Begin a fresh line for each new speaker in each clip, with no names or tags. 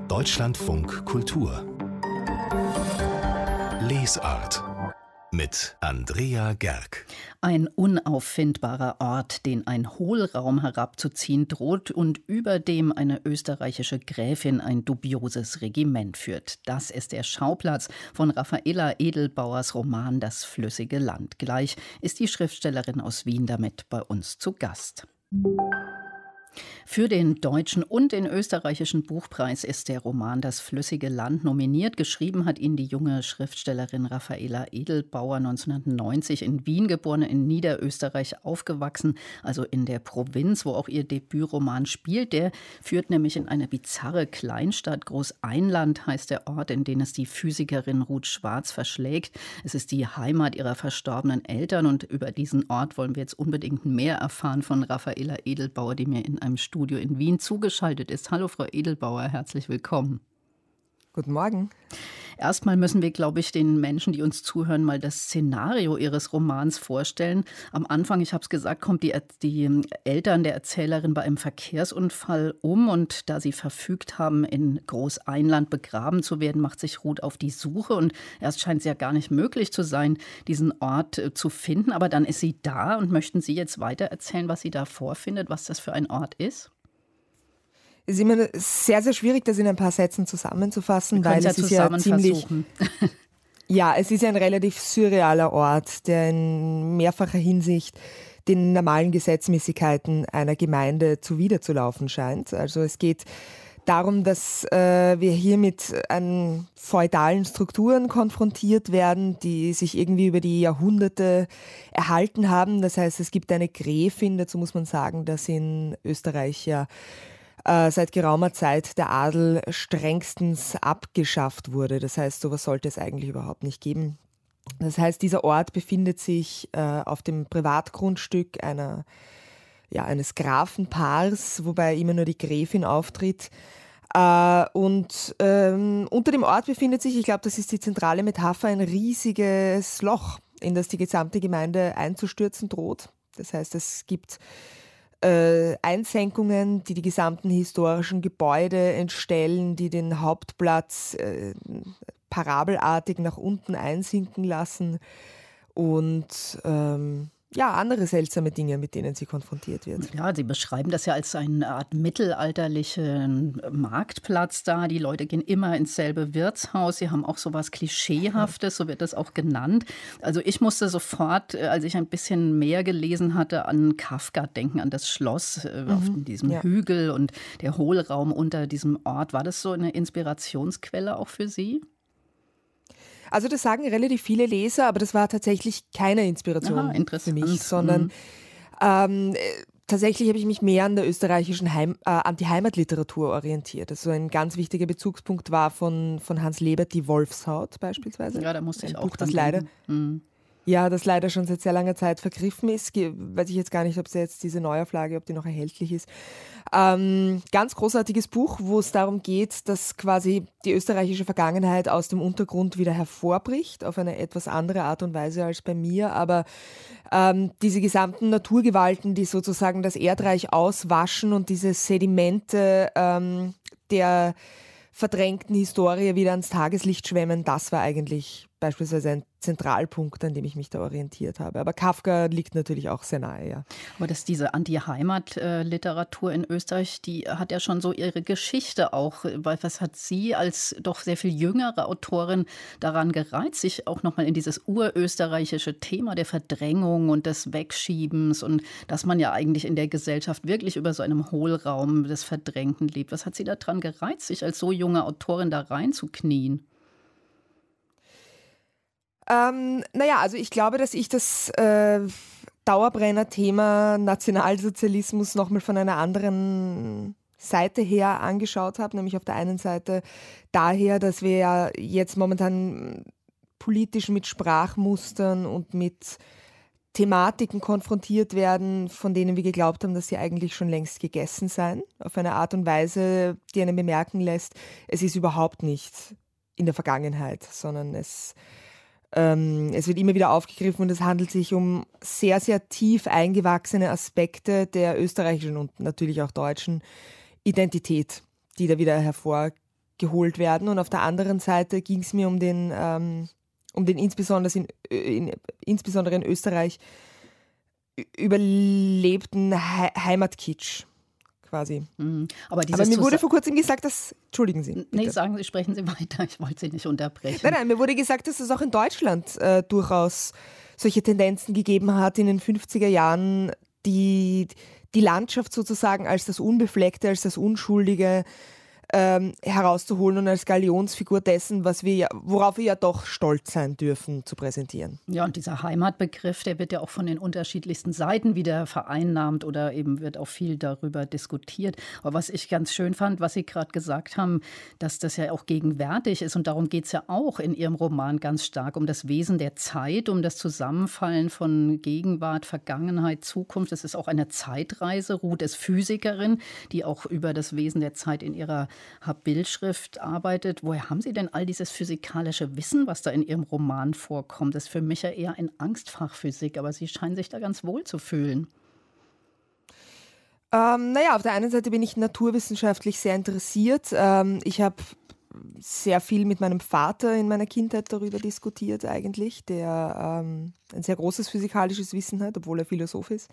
Deutschlandfunk Kultur Lesart mit Andrea Gerg.
Ein unauffindbarer Ort, den ein Hohlraum herabzuziehen droht und über dem eine österreichische Gräfin ein dubioses Regiment führt. Das ist der Schauplatz von Raffaela Edelbauers Roman Das flüssige Land. Gleich ist die Schriftstellerin aus Wien damit bei uns zu Gast. Für den deutschen und den österreichischen Buchpreis ist der Roman Das flüssige Land nominiert. Geschrieben hat ihn die junge Schriftstellerin Raffaela Edelbauer, 1990 in Wien geboren, in Niederösterreich aufgewachsen, also in der Provinz, wo auch ihr Debütroman spielt. Der führt nämlich in eine bizarre Kleinstadt. Großeinland heißt der Ort, in den es die Physikerin Ruth Schwarz verschlägt. Es ist die Heimat ihrer verstorbenen Eltern und über diesen Ort wollen wir jetzt unbedingt mehr erfahren von Raffaela Edelbauer, die mir in einem Studio in Wien zugeschaltet ist. Hallo Frau Edelbauer, herzlich willkommen.
Guten Morgen.
Erstmal müssen wir, glaube ich, den Menschen, die uns zuhören, mal das Szenario Ihres Romans vorstellen. Am Anfang, ich habe es gesagt, kommt die Eltern der Erzählerin bei einem Verkehrsunfall um und da sie verfügt haben, in Großeinland begraben zu werden, macht sich Ruth auf die Suche und erst scheint es ja gar nicht möglich zu sein, diesen Ort zu finden. Aber dann ist sie da und möchten Sie jetzt weiter erzählen, was sie da vorfindet, was das für ein Ort ist?
Es ist immer sehr, sehr schwierig, das in ein paar Sätzen zusammenzufassen,
weil
es ist ja ziemlich... Ja, es ist ja ein relativ surrealer Ort, der in mehrfacher Hinsicht den normalen Gesetzmäßigkeiten einer Gemeinde zuwiderzulaufen scheint. Also es geht darum, dass wir hier mit feudalen Strukturen konfrontiert werden, die sich irgendwie über die Jahrhunderte erhalten haben. Das heißt, es gibt eine Gräfin, dazu muss man sagen, dass in Österreich ja seit geraumer Zeit der Adel strengstens abgeschafft wurde. Das heißt, sowas sollte es eigentlich überhaupt nicht geben. Das heißt, dieser Ort befindet sich auf dem Privatgrundstück eines Grafenpaars, wobei immer nur die Gräfin auftritt. Und unter dem Ort befindet sich, ich glaube, das ist die zentrale Metapher, ein riesiges Loch, in das die gesamte Gemeinde einzustürzen droht. Das heißt, es gibt Einsenkungen, die gesamten historischen Gebäude entstellen, die den Hauptplatz parabelartig nach unten einsinken lassen und andere seltsame Dinge, mit denen sie konfrontiert wird.
Ja, Sie beschreiben das ja als eine Art mittelalterlichen Marktplatz da. Die Leute gehen immer ins selbe Wirtshaus. Sie haben auch so was Klischeehaftes, so wird das auch genannt. Also ich musste sofort, als ich ein bisschen mehr gelesen hatte, an Kafka denken, an das Schloss auf diesem Hügel und der Hohlraum unter diesem Ort. War das so eine Inspirationsquelle auch für Sie?
Also das sagen relativ viele Leser, aber das war tatsächlich keine Inspiration für mich, sondern tatsächlich habe ich mich mehr an der österreichischen Anti-Heimat-Literatur orientiert. Also ein ganz wichtiger Bezugspunkt war von Hans Lebert die Wolfshaut beispielsweise.
Ja, da musste ich auch
das leider. Ja, das leider schon seit sehr langer Zeit vergriffen ist. Weiß ich jetzt gar nicht, ob es jetzt diese Neuauflage, ob die noch erhältlich ist. Ganz großartiges Buch, wo es darum geht, dass quasi die österreichische Vergangenheit aus dem Untergrund wieder hervorbricht, auf eine etwas andere Art und Weise als bei mir. Aber diese gesamten Naturgewalten, die sozusagen das Erdreich auswaschen und diese Sedimente der verdrängten Historie wieder ans Tageslicht schwemmen, das war eigentlich beispielsweise ein Zentralpunkt, an dem ich mich da orientiert habe. Aber Kafka liegt natürlich auch sehr nahe, ja.
Aber dass diese Anti-Heimat-Literatur in Österreich, die hat ja schon so ihre Geschichte auch. Was hat Sie als doch sehr viel jüngere Autorin daran gereizt, sich auch nochmal in dieses urösterreichische Thema der Verdrängung und des Wegschiebens und dass man ja eigentlich in der Gesellschaft wirklich über so einem Hohlraum des Verdrängten lebt. Was hat Sie daran gereizt, sich als so junge Autorin da reinzuknien?
Also ich glaube, dass ich das Dauerbrenner-Thema Nationalsozialismus nochmal von einer anderen Seite her angeschaut habe, nämlich auf der einen Seite daher, dass wir ja jetzt momentan politisch mit Sprachmustern und mit Thematiken konfrontiert werden, von denen wir geglaubt haben, dass sie eigentlich schon längst gegessen seien, auf eine Art und Weise, die einen bemerken lässt, es ist überhaupt nicht in der Vergangenheit, sondern es wird immer wieder aufgegriffen und es handelt sich um sehr, sehr tief eingewachsene Aspekte der österreichischen und natürlich auch deutschen Identität, die da wieder hervorgehoben geholt werden. Und auf der anderen Seite ging es mir um den insbesondere in Österreich überlebten Heimatkitsch quasi.
Aber
mir wurde vor kurzem gesagt, dass... Entschuldigen Sie.
Bitte. Nee, sprechen Sie weiter. Ich wollte Sie nicht unterbrechen.
Nein, mir wurde gesagt, dass es auch in Deutschland durchaus solche Tendenzen gegeben hat in den 50er Jahren, die Landschaft sozusagen als das Unbefleckte, als das Unschuldige herauszuholen und als Galionsfigur dessen, worauf wir ja doch stolz sein dürfen, zu präsentieren.
Ja, und dieser Heimatbegriff, der wird ja auch von den unterschiedlichsten Seiten wieder vereinnahmt oder eben wird auch viel darüber diskutiert. Aber was ich ganz schön fand, was Sie gerade gesagt haben, dass das ja auch gegenwärtig ist und darum geht es ja auch in Ihrem Roman ganz stark um das Wesen der Zeit, um das Zusammenfallen von Gegenwart, Vergangenheit, Zukunft. Es ist auch eine Zeitreise. Ruth ist Physikerin, die auch über das Wesen der Zeit in ihrer Bildschrift arbeitet. Woher haben Sie denn all dieses physikalische Wissen, was da in Ihrem Roman vorkommt? Das ist für mich ja eher ein Angstfach Physik, aber Sie scheinen sich da ganz wohl zu fühlen.
Auf der einen Seite bin ich naturwissenschaftlich sehr interessiert. Ich habe sehr viel mit meinem Vater in meiner Kindheit darüber diskutiert eigentlich, der ein sehr großes physikalisches Wissen hat, obwohl er Philosoph ist.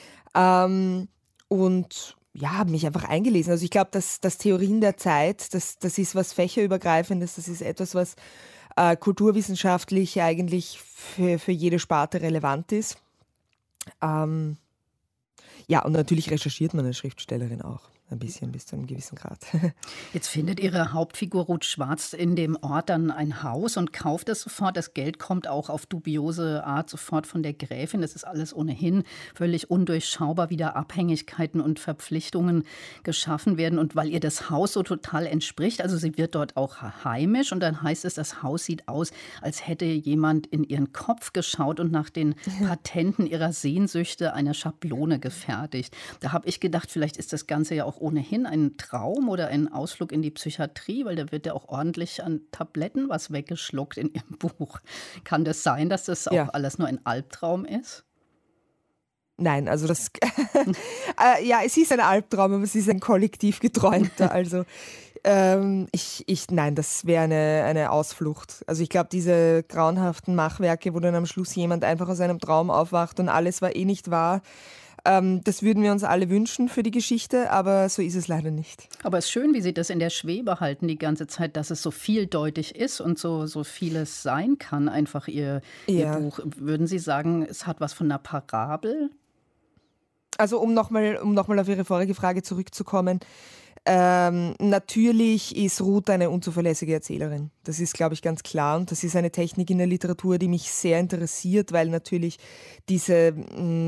Und habe mich einfach eingelesen. Also ich glaube, dass Theorien der Zeit, das ist was Fächerübergreifendes, das ist etwas, was kulturwissenschaftlich eigentlich für jede Sparte relevant ist. Und natürlich recherchiert man als Schriftstellerin auch ein bisschen bis zu einem gewissen Grad.
Jetzt findet Ihre Hauptfigur Ruth Schwarz in dem Ort dann ein Haus und kauft es sofort. Das Geld kommt auch auf dubiose Art sofort von der Gräfin. Das ist alles ohnehin völlig undurchschaubar, wie da Abhängigkeiten und Verpflichtungen geschaffen werden. Und weil ihr das Haus so total entspricht, also sie wird dort auch heimisch und dann heißt es, das Haus sieht aus, als hätte jemand in ihren Kopf geschaut und nach den Patenten ihrer Sehnsüchte eine Schablone gefertigt. Da habe ich gedacht, vielleicht ist das Ganze ja auch ohnehin ein Traum oder ein Ausflug in die Psychiatrie, weil da wird ja auch ordentlich an Tabletten was weggeschluckt in Ihrem Buch. Kann das sein, dass das auch alles nur ein Albtraum ist?
Nein, also das es ist ein Albtraum, aber es ist ein kollektiv geträumter. Also nein, das wäre eine Ausflucht. Also ich glaube, diese grauenhaften Machwerke, wo dann am Schluss jemand einfach aus einem Traum aufwacht und alles war eh nicht wahr, das würden wir uns alle wünschen für die Geschichte, aber so ist es leider nicht.
Aber es ist schön, wie Sie das in der Schwebe halten die ganze Zeit, dass es so vieldeutig ist und so vieles sein kann, einfach Ihr Buch. Würden Sie sagen, es hat was von einer Parabel?
Also um nochmal auf Ihre vorige Frage zurückzukommen, natürlich ist Ruth eine unzuverlässige Erzählerin. Das ist, glaube ich, ganz klar. Und das ist eine Technik in der Literatur, die mich sehr interessiert, weil natürlich diese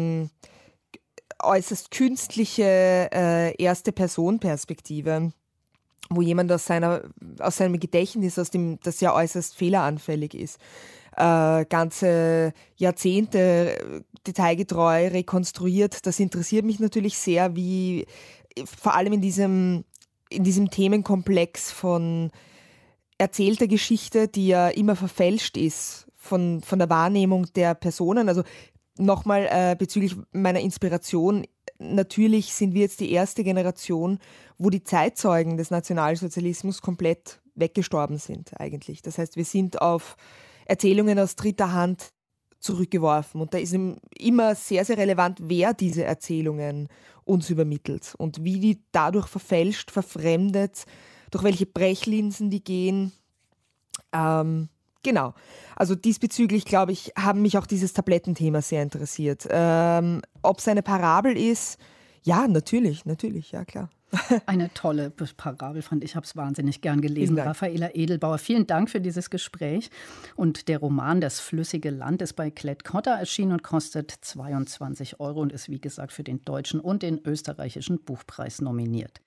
äußerst künstliche Erste-Person-Perspektive, wo jemand aus seinem Gedächtnis, das ja äußerst fehleranfällig ist, ganze Jahrzehnte detailgetreu rekonstruiert. Das interessiert mich natürlich sehr, wie vor allem in diesem Themenkomplex von erzählter Geschichte, die ja immer verfälscht ist von der Wahrnehmung der Personen. Also nochmal bezüglich meiner Inspiration. Natürlich sind wir jetzt die erste Generation, wo die Zeitzeugen des Nationalsozialismus komplett weggestorben sind eigentlich. Das heißt, wir sind auf Erzählungen aus dritter Hand zurückgeworfen. Und da ist immer sehr, sehr relevant, wer diese Erzählungen uns übermittelt und wie die dadurch verfälscht, verfremdet, durch welche Brechlinsen die gehen. Genau. Also diesbezüglich, glaube ich, haben mich auch dieses Tablettenthema sehr interessiert. Ob es eine Parabel ist? Ja, natürlich, ja klar.
Eine tolle Parabel fand ich, habe es wahnsinnig gern gelesen. Raffaela Edelbauer, vielen Dank für dieses Gespräch. Und der Roman Das flüssige Land ist bei Klett-Cotta erschienen und kostet 22 € und ist, wie gesagt, für den deutschen und den österreichischen Buchpreis nominiert.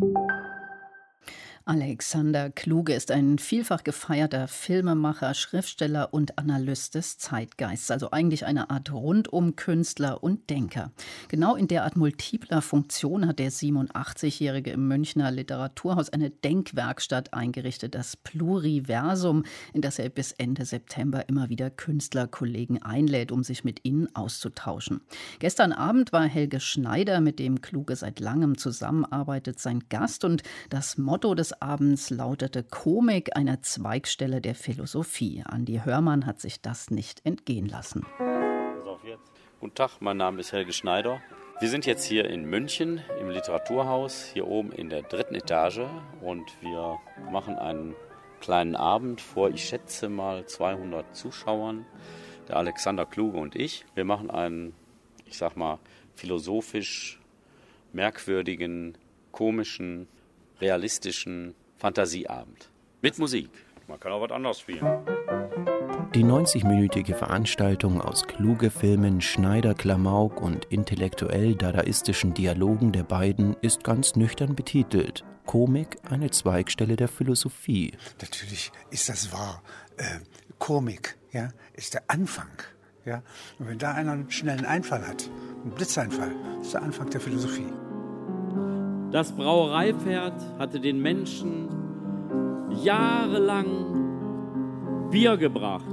Alexander Kluge ist ein vielfach gefeierter Filmemacher, Schriftsteller und Analyst des Zeitgeists, also eigentlich eine Art Rundum-Künstler und Denker. Genau in der Art multipler Funktion hat der 87-Jährige im Münchner Literaturhaus eine Denkwerkstatt eingerichtet, das Pluriversum, in das er bis Ende September immer wieder Künstlerkollegen einlädt, um sich mit ihnen auszutauschen. Gestern Abend war Helge Schneider, mit dem Kluge seit langem zusammenarbeitet, sein Gast und das Motto des des Abends lautete Komik, eine Zweigstelle der Philosophie. Andi Hörmann hat sich das nicht entgehen lassen.
Pass auf jetzt. Guten Tag, mein Name ist Helge Schneider. Wir sind jetzt hier in München im Literaturhaus, hier oben in der 3. Etage. Und wir machen einen kleinen Abend vor, ich schätze mal 200 Zuschauern. Der Alexander Kluge und ich. Wir machen einen, ich sag mal, philosophisch merkwürdigen, komischen, realistischen Fantasieabend. Mit Musik. Man kann auch was anderes spielen.
Die 90-minütige Veranstaltung aus Kluge-Filmen, Schneider-Klamauk und intellektuell-dadaistischen Dialogen der beiden ist ganz nüchtern betitelt. Komik, eine Zweigstelle der Philosophie.
Natürlich ist das wahr. Komik, ja, ist der Anfang. Ja? Und wenn da einer einen schnellen Einfall hat, einen Blitzeinfall, ist der Anfang der Philosophie.
Das Brauereipferd hatte den Menschen jahrelang Bier gebracht.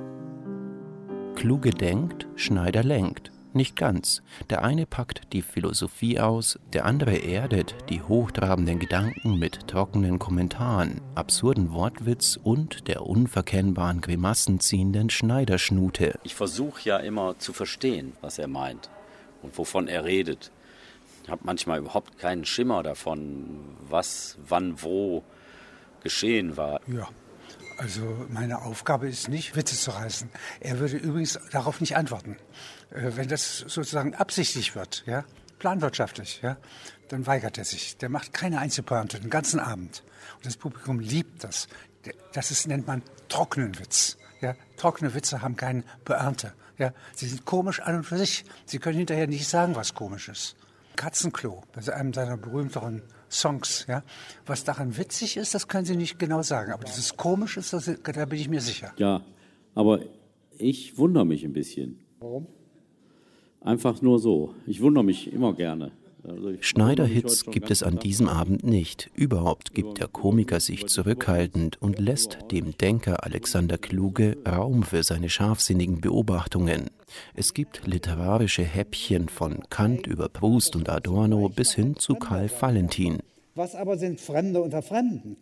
Kluge denkt, Schneider lenkt. Nicht ganz. Der eine packt die Philosophie aus, der andere erdet die hochtrabenden Gedanken mit trockenen Kommentaren, absurden Wortwitz und der unverkennbaren grimassenziehenden Schneiderschnute.
Ich versuche ja immer zu verstehen, was er meint und wovon er redet. Ich habe manchmal überhaupt keinen Schimmer davon, was, wann, wo geschehen war.
Ja, also meine Aufgabe ist nicht, Witze zu reißen. Er würde übrigens darauf nicht antworten. Wenn das sozusagen absichtlich wird, ja, planwirtschaftlich, ja, dann weigert er sich. Der macht keine Einzelpointe den ganzen Abend. Und das Publikum liebt das. Nennt man trockenen Witz. Ja. Trockene Witze haben keine Pointe. Ja. Sie sind komisch an und für sich. Sie können hinterher nicht sagen, was komisch ist. Katzenklo, das ist einem seiner berühmteren Songs. Ja. Was daran witzig ist, das können Sie nicht genau sagen. Aber dass es komisch ist, da bin ich mir sicher.
Ja, aber ich wundere mich ein bisschen.
Warum?
Einfach nur so. Ich wundere mich immer gerne.
Schneider-Hits gibt es an diesem Abend nicht. Überhaupt gibt der Komiker sich zurückhaltend und lässt dem Denker Alexander Kluge Raum für seine scharfsinnigen Beobachtungen. Es gibt literarische Häppchen von Kant über Proust und Adorno bis hin zu Karl Valentin.
Was aber sind Fremde unter Fremden?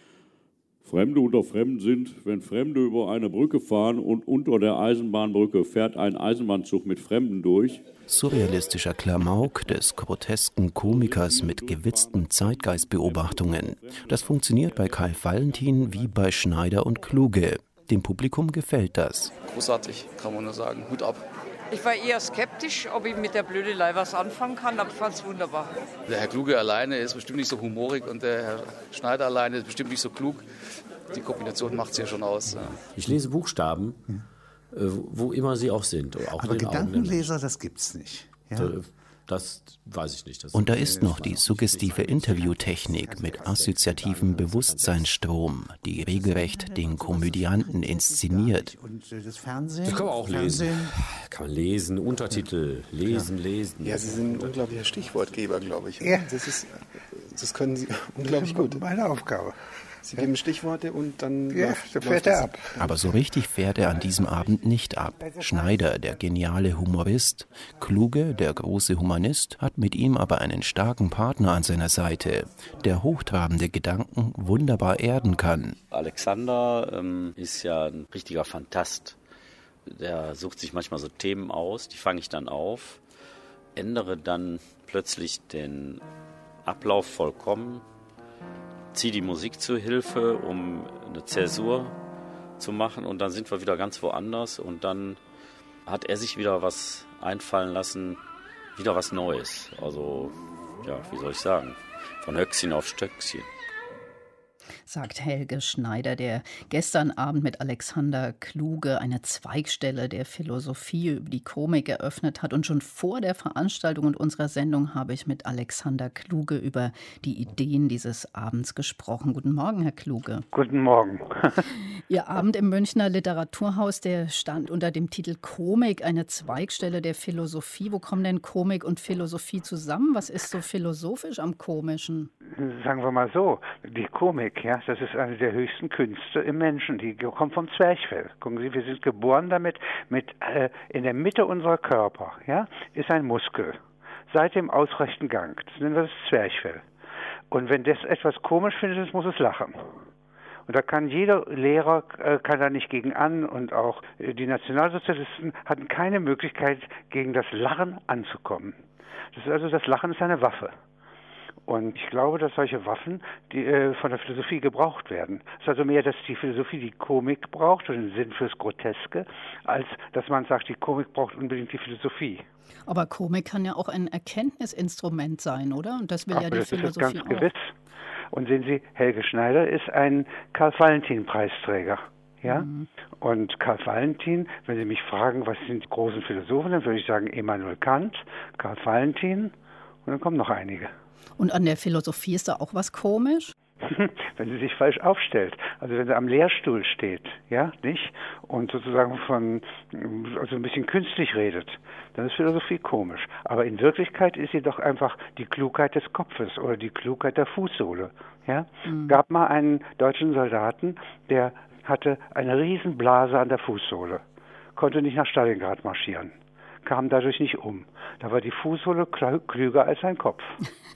Fremde unter Fremden sind, wenn Fremde über eine Brücke fahren und unter der Eisenbahnbrücke fährt ein Eisenbahnzug mit Fremden durch.
Surrealistischer Klamauk des grotesken Komikers mit gewitzten Zeitgeistbeobachtungen. Das funktioniert bei Karl Valentin wie bei Schneider und Kluge. Dem Publikum gefällt das.
Großartig, kann man nur sagen. Hut ab.
Ich war eher skeptisch, ob ich mit der Blödelei was anfangen kann, aber ich fand es wunderbar.
Der Herr Kluge alleine ist bestimmt nicht so humorig und der Herr Schneider alleine ist bestimmt nicht so klug. Die Kombination macht es ja schon aus.
Ich lese Buchstaben, wo immer sie auch sind. Auch
aber Gedankenleser, das gibt's nicht. Ja?
Das weiß ich nicht.
Und da ist noch die suggestive Interviewtechnik mit assoziativem Bewusstseinsstrom, die regelrecht den Komödianten inszeniert.
Und das Fernsehen?
Das kann man auch lesen. Kann man lesen, Untertitel, lesen.
Ja, Sie sind ein unglaublicher Stichwortgeber, glaube ich.
Ja.
Das können Sie unglaublich gut.
Meine Aufgabe.
Sie geben Stichworte und dann
fährt er ab.
Aber so richtig fährt er an diesem Abend nicht ab. Schneider, der geniale Humorist, Kluge, der große Humanist, hat mit ihm aber einen starken Partner an seiner Seite, der hochtrabende Gedanken wunderbar erden kann.
Alexander ist ja ein richtiger Fantast. Der sucht sich manchmal so Themen aus, die fange ich dann auf, ändere dann plötzlich den Ablauf vollkommen, ziehe die Musik zur Hilfe, um eine Zäsur zu machen und dann sind wir wieder ganz woanders und dann hat er sich wieder was einfallen lassen, wieder was Neues. Also, ja, wie soll ich sagen, von Höchstchen auf Stöckchen.
Sagt Helge Schneider, der gestern Abend mit Alexander Kluge eine Zweigstelle der Philosophie über die Komik eröffnet hat. Und schon vor der Veranstaltung und unserer Sendung habe ich mit Alexander Kluge über die Ideen dieses Abends gesprochen. Guten Morgen, Herr Kluge.
Guten Morgen.
Ihr Abend im Münchner Literaturhaus, der stand unter dem Titel Komik, eine Zweigstelle der Philosophie. Wo kommen denn Komik und Philosophie zusammen? Was ist so philosophisch am Komischen?
Sagen wir mal so, die Komik, ja, das ist eine der höchsten Künste im Menschen. Die kommt vom Zwerchfell. Gucken Sie, wir sind geboren damit, in der Mitte unserer Körper, ja, ist ein Muskel. Seit dem ausrechten Gang. Das nennen wir das Zwerchfell. Und wenn das etwas komisch findet, muss es lachen. Und da kann jeder Lehrer kann da nicht gegen an, und auch die Nationalsozialisten hatten keine Möglichkeit, gegen das Lachen anzukommen. Das Lachen ist eine Waffe. Und ich glaube, dass solche Waffen von der Philosophie gebraucht werden. Es ist also mehr, dass die Philosophie die Komik braucht und den Sinn fürs Groteske, als dass man sagt, die Komik braucht unbedingt die Philosophie.
Aber Komik kann ja auch ein Erkenntnisinstrument sein, oder? Und das will ja die Philosophie
das ist ganz
auch.
Gewiss. Und sehen Sie, Helge Schneider ist ein Karl-Valentin-Preisträger. Ja? Und Karl Valentin, wenn Sie mich fragen, was sind die großen Philosophen, dann würde ich sagen Immanuel Kant, Karl Valentin und dann kommen noch einige.
Und an der Philosophie ist da auch was komisch?
Wenn sie sich falsch aufstellt, also wenn sie am Lehrstuhl steht, ja, nicht? Und sozusagen also ein bisschen künstlich redet, dann ist Philosophie komisch. Aber in Wirklichkeit ist sie doch einfach die Klugheit des Kopfes oder die Klugheit der Fußsohle, ja? Gab mal einen deutschen Soldaten, der hatte eine Riesenblase an der Fußsohle, konnte nicht nach Stalingrad marschieren, kam dadurch nicht um. Da war die Fußsohle klüger als sein Kopf.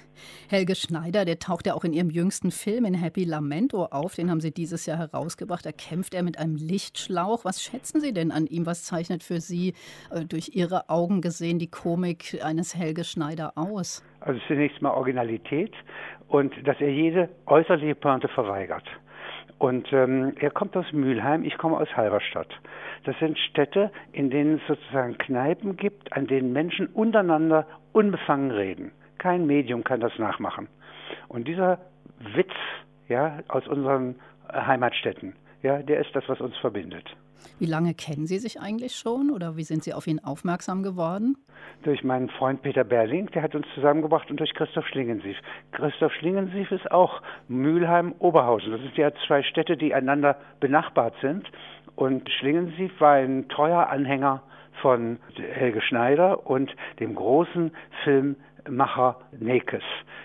Helge Schneider, der taucht ja auch in Ihrem jüngsten Film in Happy Lamento auf. Den haben Sie dieses Jahr herausgebracht. Da kämpft er mit einem Lichtschlauch. Was schätzen Sie denn an ihm? Was zeichnet für Sie durch Ihre Augen gesehen die Komik eines Helge Schneider aus?
Also zunächst mal Originalität und dass er jede äußerliche Pointe verweigert. Und er kommt aus Mülheim, ich komme aus Halberstadt. Das sind Städte, in denen es sozusagen Kneipen gibt, an denen Menschen untereinander unbefangen reden. Kein Medium kann das nachmachen. Und dieser Witz, ja, aus unseren Heimatstädten, ja, der ist das, was uns verbindet.
Wie lange kennen Sie sich eigentlich schon oder wie sind Sie auf ihn aufmerksam geworden?
Durch meinen Freund Peter Berling, der hat uns zusammengebracht, und durch Christoph Schlingensief. Christoph Schlingensief ist auch Mülheim-Oberhausen. Das sind ja zwei Städte, die einander benachbart sind. Und Schlingensief war ein treuer Anhänger von Helge Schneider und dem großen Filmmacher Nekes.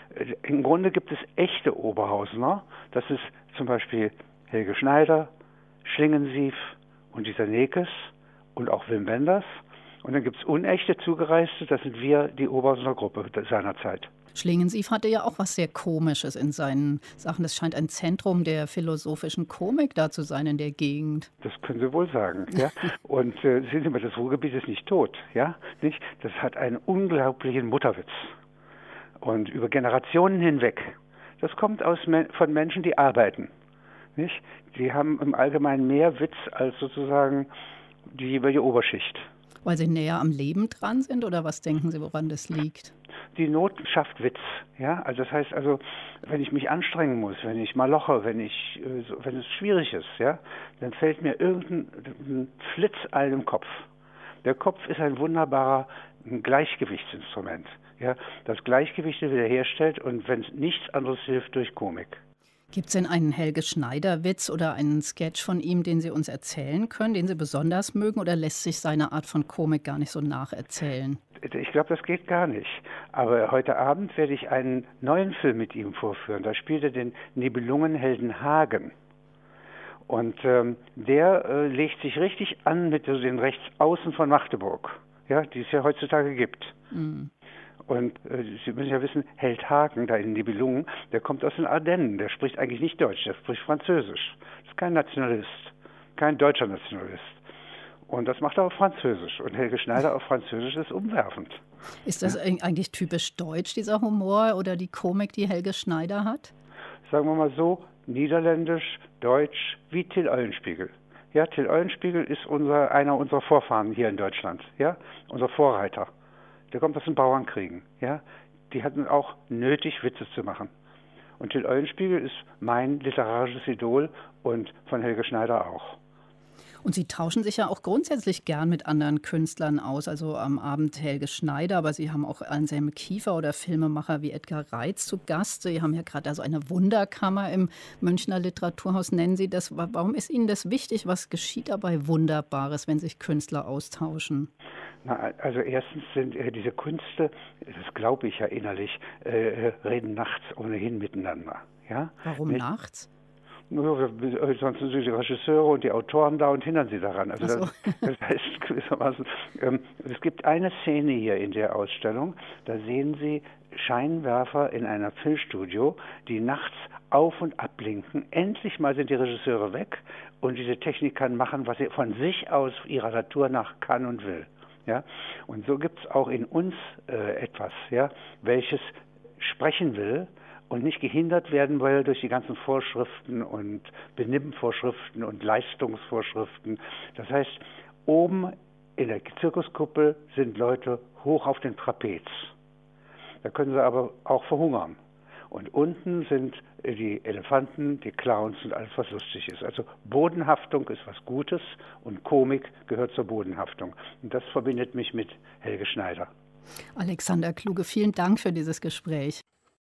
Im Grunde gibt es echte Oberhausener. Das ist zum Beispiel Helge Schneider, Schlingensief und dieser Nekes und auch Wim Wenders. Und dann gibt es unechte Zugereiste, das sind wir, die Oberhausener Gruppe seiner Zeit.
Schlingensief hatte ja auch was sehr Komisches in seinen Sachen. Das scheint ein Zentrum der philosophischen Komik da zu sein in der Gegend.
Das können Sie wohl sagen, ja. Und sehen Sie mal, das Ruhrgebiet ist nicht tot, ja. Nicht? Das hat einen unglaublichen Mutterwitz. Und über Generationen hinweg. Das kommt von Menschen, die arbeiten. Nicht? Die haben im Allgemeinen mehr Witz als sozusagen die jeweilige Oberschicht.
Weil sie näher am Leben dran sind oder was denken Sie, woran das liegt?
Die Not schafft Witz, ja. Also das heißt also, wenn ich mich anstrengen muss, wenn ich maloche, wenn es schwierig ist, ja, dann fällt mir irgendein Flitz ein im Kopf. Der Kopf ist ein wunderbarer Gleichgewichtsinstrument, ja, das Gleichgewicht wiederherstellt und wenn es nichts anderes hilft, durch Komik.
Gibt es denn einen Helge Schneider-Witz oder einen Sketch von ihm, den Sie uns erzählen können, den Sie besonders mögen, oder lässt sich seine Art von Komik gar nicht so nacherzählen?
Ich glaube, das geht gar nicht. Aber heute Abend werde ich einen neuen Film mit ihm vorführen. Da spielt er den Nibelungenhelden Hagen. Und der legt sich richtig an mit den Rechtsaußen von Magdeburg, ja, die es ja heutzutage gibt. Mhm. Und Sie müssen ja wissen, Held Hagen, da in Nibelungen, der kommt aus den Ardennen. Der spricht eigentlich nicht Deutsch, der spricht Französisch. Das ist kein Nationalist, kein deutscher Nationalist. Und das macht er auf Französisch. Und Helge Schneider auf Französisch ist umwerfend.
Ist das eigentlich typisch deutsch, dieser Humor oder die Komik, die Helge Schneider hat?
Sagen wir mal so, niederländisch, deutsch, wie Till Eulenspiegel. Ja, Till Eulenspiegel ist einer unserer Vorfahren hier in Deutschland, ja, unser Vorreiter. Der kommt aus den Bauernkriegen, ja. Die hatten auch nötig, Witze zu machen. Und Till Eulenspiegel ist mein literarisches Idol und von Helge Schneider auch.
Und Sie tauschen sich ja auch grundsätzlich gern mit anderen Künstlern aus. Also am Abend Helge Schneider, aber Sie haben auch Anselm Kiefer oder Filmemacher wie Edgar Reitz zu Gast. Sie haben ja gerade also eine Wunderkammer im Münchner Literaturhaus, nennen Sie das. Warum ist Ihnen das wichtig? Was geschieht dabei Wunderbares, wenn sich Künstler austauschen?
Na, also erstens sind diese Künste, das glaube ich ja innerlich, reden nachts ohnehin miteinander. Ja?
Warum
nicht
nachts?
Sonst sind die Regisseure und die Autoren da und hindern sie daran. Also das heißt gewissermaßen, es gibt eine Szene hier in der Ausstellung, da sehen Sie Scheinwerfer in einem Filmstudio, die nachts auf- und abblinken. Endlich mal sind die Regisseure weg und diese Technik kann machen, was sie von sich aus ihrer Natur nach kann und will. Ja? Und so gibt es auch in uns etwas, ja, welches sprechen will und nicht gehindert werden will durch die ganzen Vorschriften und Benimmvorschriften und Leistungsvorschriften. Das heißt, oben in der Zirkuskuppel sind Leute hoch auf dem Trapez. Da können sie aber auch verhungern. Und unten sind die Elefanten, die Clowns und alles, was lustig ist. Also Bodenhaftung ist was Gutes und Komik gehört zur Bodenhaftung. Und das verbindet mich mit Helge Schneider.
Alexander Kluge, vielen Dank für dieses Gespräch.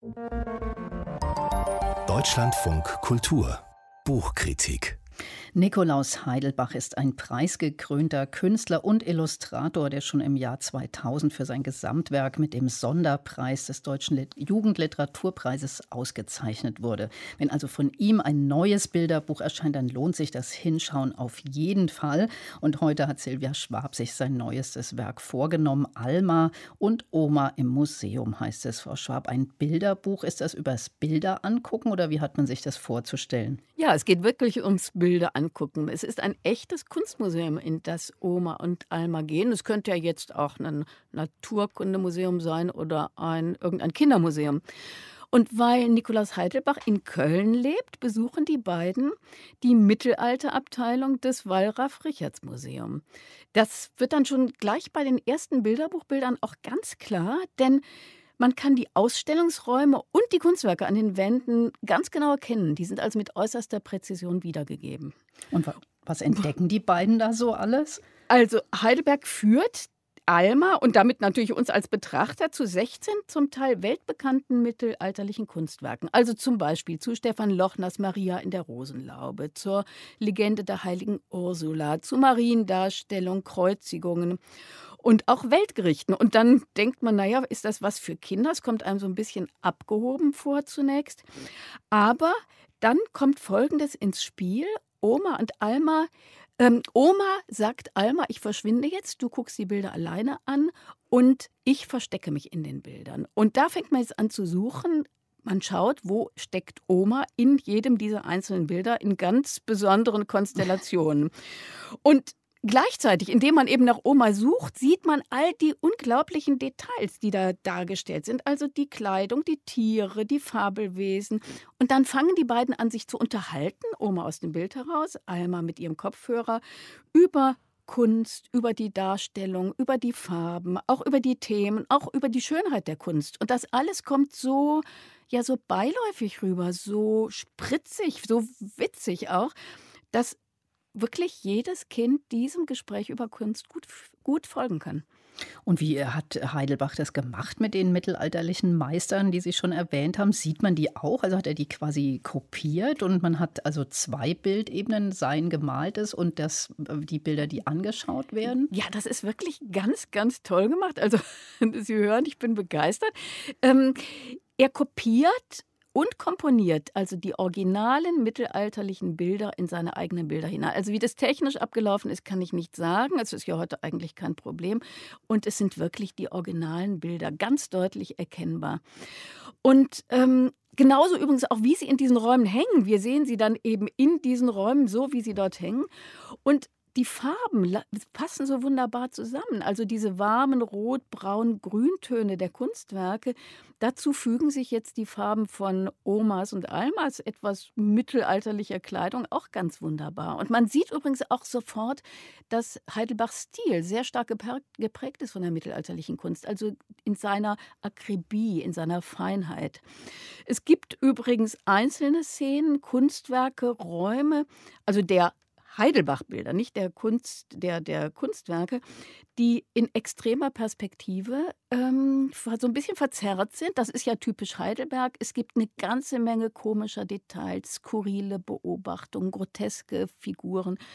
Deutschlandfunk Kultur Buchkritik.
Nikolaus Heidelbach ist ein preisgekrönter Künstler und Illustrator, der schon im Jahr 2000 für sein Gesamtwerk mit dem Sonderpreis des Deutschen Jugendliteraturpreises ausgezeichnet wurde. Wenn also von ihm ein neues Bilderbuch erscheint, dann lohnt sich das Hinschauen auf jeden Fall. Und heute hat Silvia Schwab sich sein neuestes Werk vorgenommen. Alma und Oma im Museum heißt es. Frau Schwab, ein Bilderbuch, ist das übers Bilder angucken oder wie hat man sich das vorzustellen?
Ja, es geht wirklich ums Bilder angucken. Es ist ein echtes Kunstmuseum, in das Oma und Alma gehen. Es könnte ja jetzt auch ein Naturkundemuseum sein oder irgendein Kindermuseum. Und weil Nikolaus Heidelbach in Köln lebt, besuchen die beiden die Mittelalterabteilung des Wallraf-Richarts-Museum. Das wird dann schon gleich bei den ersten Bilderbuchbildern auch ganz klar, denn man kann die Ausstellungsräume und die Kunstwerke an den Wänden ganz genau erkennen. Die sind also mit äußerster Präzision wiedergegeben.
Und was entdecken die beiden da so alles?
Also Heidelberg führt Alma und damit natürlich uns als Betrachter zu 16 zum Teil weltbekannten mittelalterlichen Kunstwerken. Also zum Beispiel zu Stefan Lochners Maria in der Rosenlaube, zur Legende der heiligen Ursula, zu Mariendarstellung, Kreuzigungen und auch Weltgerichten. Und dann denkt man, naja, ist das was für Kinder? Es kommt einem so ein bisschen abgehoben vor zunächst. Aber dann kommt Folgendes ins Spiel. Oma und Alma. Oma sagt Alma, ich verschwinde jetzt, du guckst die Bilder alleine an und ich verstecke mich in den Bildern. Und da fängt man jetzt an zu suchen. Man schaut, wo steckt Oma in jedem dieser einzelnen Bilder in ganz besonderen Konstellationen. Und gleichzeitig, indem man eben nach Oma sucht, sieht man all die unglaublichen Details, die da dargestellt sind. Also die Kleidung, die Tiere, die Fabelwesen. Und dann fangen die beiden an, sich zu unterhalten, Oma aus dem Bild heraus, Alma mit ihrem Kopfhörer, über Kunst, über die Darstellung, über die Farben, auch über die Themen, auch über die Schönheit der Kunst. Und das alles kommt so beiläufig rüber, so spritzig, so witzig auch, dass wirklich jedes Kind diesem Gespräch über Kunst gut folgen kann.
Und wie hat Heidelbach das gemacht mit den mittelalterlichen Meistern, die Sie schon erwähnt haben? Sieht man die auch? Also hat er die quasi kopiert und man hat also 2 Bildebenen, sein gemaltes und die Bilder, die angeschaut werden?
Ja, das ist wirklich ganz, ganz toll gemacht. Also Sie hören, ich bin begeistert. Er kopiert und komponiert also die originalen mittelalterlichen Bilder in seine eigenen Bilder hinein. Also wie das technisch abgelaufen ist, kann ich nicht sagen. Es ist ja heute eigentlich kein Problem. Und es sind wirklich die originalen Bilder, ganz deutlich erkennbar. Und genauso übrigens auch, wie sie in diesen Räumen hängen. Wir sehen sie dann eben in diesen Räumen, so wie sie dort hängen. Und die Farben passen so wunderbar zusammen. Also diese warmen Rot-, Braun-, Grüntöne der Kunstwerke. Dazu fügen sich jetzt die Farben von Omas und Almas, etwas mittelalterlicher Kleidung, auch ganz wunderbar. Und man sieht übrigens auch sofort, dass Heidelbachs Stil sehr stark geprägt ist von der mittelalterlichen Kunst. Also in seiner Akribie, in seiner Feinheit. Es gibt übrigens einzelne Szenen, Kunstwerke, Räume, also der Heidelbach-Bilder, nicht der Kunstwerke, die in extremer Perspektive so ein bisschen verzerrt sind. Das ist ja typisch Heidelberg. Es gibt eine ganze Menge komischer Details, skurrile Beobachtungen, groteske Figuren.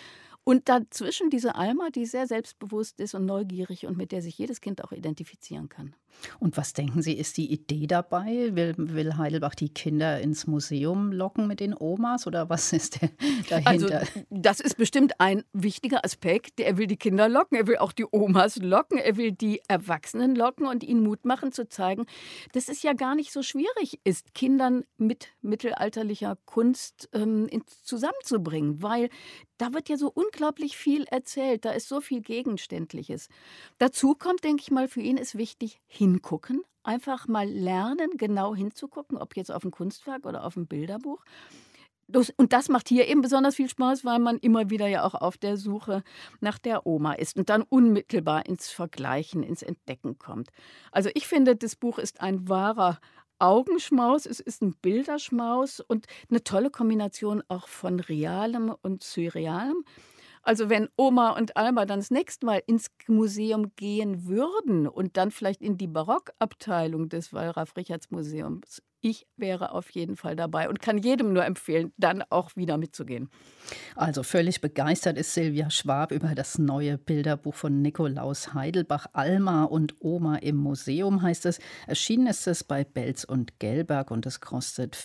Und dazwischen diese Alma, die sehr selbstbewusst ist und neugierig und mit der sich jedes Kind auch identifizieren kann.
Und was denken Sie, ist die Idee dabei? Will Heidelbach die Kinder ins Museum locken mit den Omas oder was ist dahinter?
Also das ist bestimmt ein wichtiger Aspekt. Er will die Kinder locken, er will auch die Omas locken, er will die Erwachsenen locken und ihnen Mut machen zu zeigen, dass es ja gar nicht so schwierig ist, Kindern mit mittelalterlicher Kunst zusammenzubringen, weil da wird ja so unglaublich viel erzählt, da ist so viel Gegenständliches. Dazu kommt, denke ich mal, für ihn ist wichtig, hingucken, einfach mal lernen, genau hinzugucken, ob jetzt auf ein Kunstwerk oder auf ein Bilderbuch. Und das macht hier eben besonders viel Spaß, weil man immer wieder ja auch auf der Suche nach der Oma ist und dann unmittelbar ins Vergleichen, ins Entdecken kommt. Also ich finde, das Buch ist ein wahrer Augenschmaus, es ist ein Bilderschmaus und eine tolle Kombination auch von Realem und Surrealem. Also wenn Oma und Alma dann das nächste Mal ins Museum gehen würden und dann vielleicht in die Barockabteilung des Wallraf-Richartz-Museums, ich wäre auf jeden Fall dabei und kann jedem nur empfehlen, dann auch wieder mitzugehen.
Also völlig begeistert ist Silvia Schwab über das neue Bilderbuch von Nikolaus Heidelbach. Alma und Oma im Museum heißt es. Erschienen ist es bei Belz und Gelberg und es kostet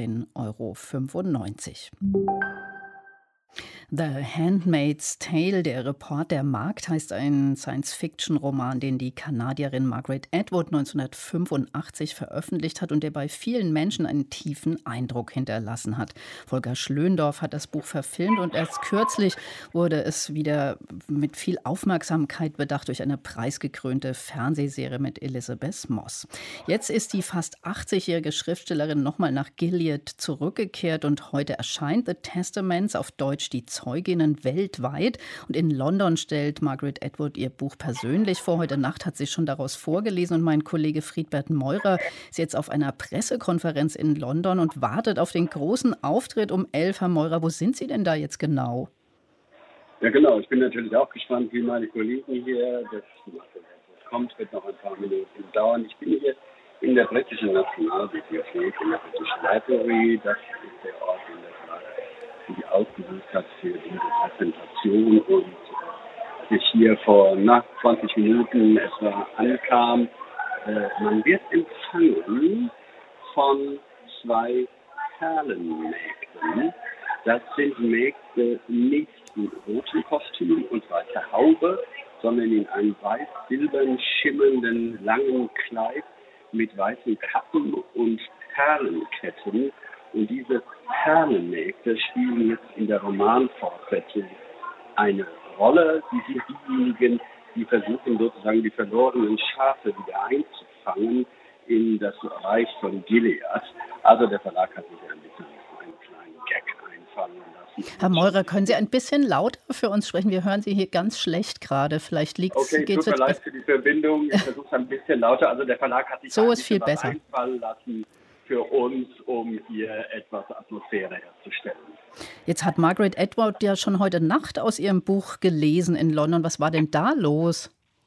14,95 €. The Handmaid's Tale, der Report der Magd, heißt ein Science-Fiction-Roman, den die Kanadierin Margaret Atwood 1985 veröffentlicht hat und der bei vielen Menschen einen tiefen Eindruck hinterlassen hat. Volker Schlöndorff hat das Buch verfilmt und erst kürzlich wurde es wieder mit viel Aufmerksamkeit bedacht durch eine preisgekrönte Fernsehserie mit Elisabeth Moss. Jetzt ist die fast 80-jährige Schriftstellerin nochmal nach Gilead zurückgekehrt und heute erscheint The Testaments, auf Deutsch die Zeuginnen, weltweit. Und in London stellt Margaret Atwood ihr Buch persönlich vor. Heute Nacht hat sie schon daraus vorgelesen und mein Kollege Friedbert Meurer ist jetzt auf einer Pressekonferenz in London und wartet auf den großen Auftritt um 11. Herr Meurer, wo sind Sie denn da jetzt genau?
Ja genau, ich bin natürlich auch gespannt, wie meine Kollegen hier, das kommt, wird noch ein paar Minuten dauern. Ich bin hier in der britischen Nationalbibliothek, in der British Library. Das ist der Ort, in der die ausgesucht hat für diese Präsentation und ich hier vor 20 Minuten etwa ankam. Man wird empfangen von 2 Perlenmägden. Das sind Mägde nicht in rotem Kostüm und weißer Haube, sondern in einem weiß-silbern schimmernden langen Kleid mit weißen Kappen und Perlenketten. Und diese Perlenmägde spielen jetzt in der Romanfortsetzung eine Rolle. Sie sind diejenigen, die versuchen sozusagen die verlorenen Schafe wieder einzufangen in das Reich von Gilead. Also der Verlag hat sich ein bisschen einen kleinen Gag einfallen lassen.
Herr Meurer, können Sie ein bisschen lauter für uns sprechen? Wir hören Sie hier ganz schlecht gerade. Vielleicht liegt es...
Okay, tut mir leid für die Verbindung. Ich versuche es ein bisschen lauter. Also der Verlag hat sich
so ist viel besser
einfallen lassen für uns, um hier etwas Atmosphäre herzustellen.
Jetzt hat Margaret Atwood ja schon heute Nacht aus ihrem Buch gelesen in London. Was war denn da los?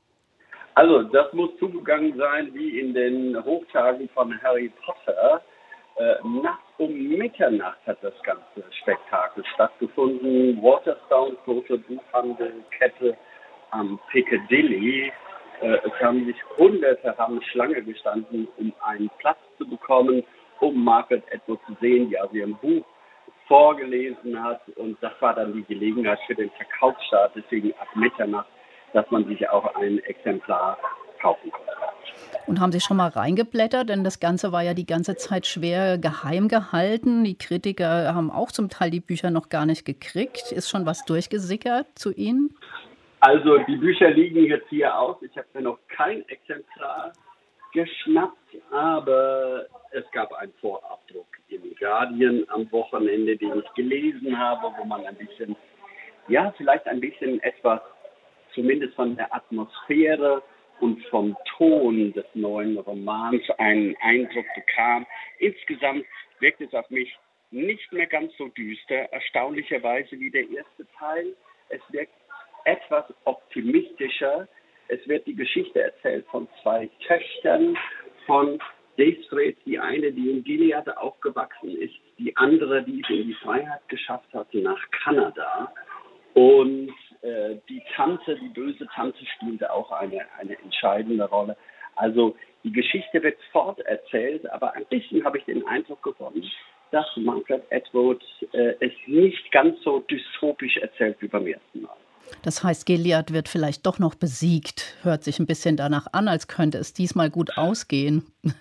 Also, das muss zugegangen sein wie in den Hochtagen von Harry Potter. Nachts um Mitternacht hat das ganze Spektakel stattgefunden. Waterstones, große Buchhandelkette am Piccadilly. Es haben sich Hunderte Schlange gestanden, um einen Platz zu bekommen, um Margaret Atwood zu sehen, die also ihr Buch vorgelesen hat. Und das war dann die Gelegenheit für den Verkaufsstart, deswegen ab Mitternacht, dass man sich auch ein Exemplar kaufen konnte.
Und haben Sie schon mal reingeblättert? Denn das Ganze war ja die ganze Zeit schwer geheim gehalten. Die Kritiker haben auch zum Teil die Bücher noch gar nicht gekriegt. Ist schon was durchgesickert zu Ihnen?
Also die Bücher liegen jetzt hier aus. Ich habe mir noch kein Exemplar geschnappt, aber es gab einen Vorabdruck im Guardian am Wochenende, den ich gelesen habe, wo man ein bisschen, ja, vielleicht ein bisschen etwas, zumindest von der Atmosphäre und vom Ton des neuen Romans einen Eindruck bekam. Insgesamt wirkt es auf mich nicht mehr ganz so düster, erstaunlicherweise wie der erste Teil. Es wirkt etwas optimistischer. Es wird die Geschichte erzählt von 2 Töchtern von Desfred, die eine, die in Gilead aufgewachsen ist, die andere, die es in die Freiheit geschafft hat, nach Kanada. Und die Tante, die böse Tante, spielte auch eine entscheidende Rolle. Also die Geschichte wird forterzählt, aber ein bisschen habe ich den Eindruck gewonnen, dass Margaret Atwood es nicht ganz so dystopisch erzählt wie beim ersten Mal.
Das heißt, Gilead wird vielleicht doch noch besiegt. Hört sich ein bisschen danach an, als könnte es diesmal gut ausgehen.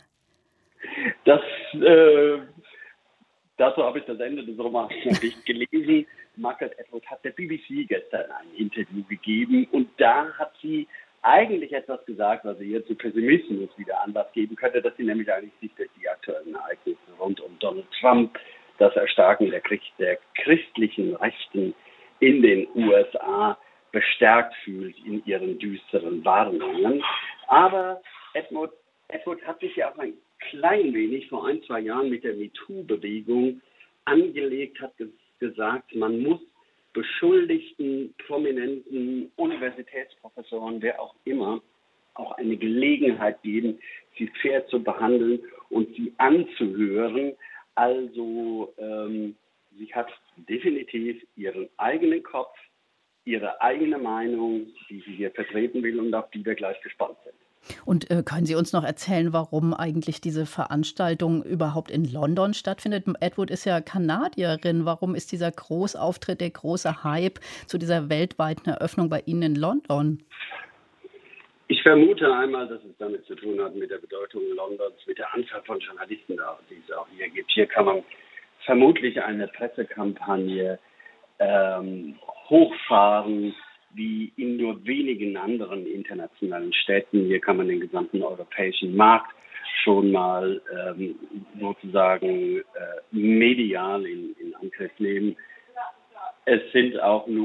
Dazu habe ich das Ende des Romans noch nicht gelesen. Margaret Atwood hat der BBC gestern ein Interview gegeben und da hat sie eigentlich etwas gesagt, was ihr jetzt zu Pessimismus wieder Anlass geben könnte, dass sie nämlich eigentlich sich durch die aktuellen Ereignisse rund um Donald Trump, das Erstarken der christlichen Rechten in den USA bestärkt fühlt in ihren düsteren Warnungen. Aber Atwood hat sich ja auch ein klein wenig vor 1-2 Jahren mit der MeToo-Bewegung angelegt, hat gesagt, man muss Beschuldigten, prominenten Universitätsprofessoren, wer auch immer, auch eine Gelegenheit geben, sie fair zu behandeln und sie anzuhören. Also sie hat definitiv ihren eigenen Kopf, ihre eigene Meinung, die sie hier vertreten will und auf die wir gleich gespannt sind.
Und können Sie uns noch erzählen, warum eigentlich diese Veranstaltung überhaupt in London stattfindet? Atwood ist ja Kanadierin. Warum ist dieser Großauftritt, der große Hype zu dieser weltweiten Eröffnung bei Ihnen in London?
Ich vermute einmal, dass es damit zu tun hat mit der Bedeutung Londons, mit der Anzahl von Journalisten, die es auch hier gibt. Hier kann man vermutlich eine Pressekampagne hochfahren, wie in nur wenigen anderen internationalen Städten. Hier kann man den gesamten europäischen Markt schon mal sozusagen medial in Angriff nehmen. Es sind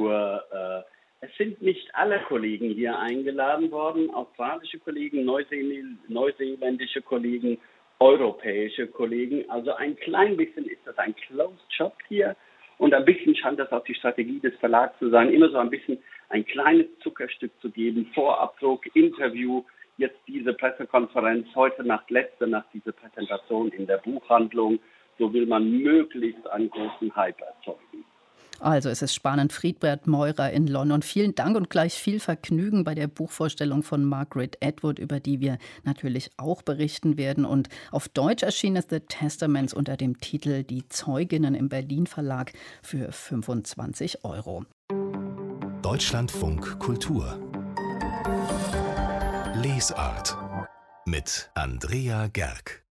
nicht alle Kollegen hier eingeladen worden, australische Kollegen, neuseeländische Kollegen, europäische Kollegen. Also ein klein bisschen ist das ein Closed Shop hier und ein bisschen scheint das auch die Strategie des Verlags zu sein, immer so ein bisschen ein kleines Zuckerstück zu geben, Vorabdruck, Interview, jetzt diese Pressekonferenz, heute Nacht, letzte Nacht diese Präsentation in der Buchhandlung. So will man möglichst einen großen Hype erzeugen.
Also es ist spannend. Friedbert Meurer in London. Vielen Dank und gleich viel Vergnügen bei der Buchvorstellung von Margaret Atwood, über die wir natürlich auch berichten werden. Und auf Deutsch erschien es The Testaments unter dem Titel Die Zeuginnen im Berlin Verlag für 25 €.
Deutschlandfunk Kultur Lesart mit Andrea Gerg.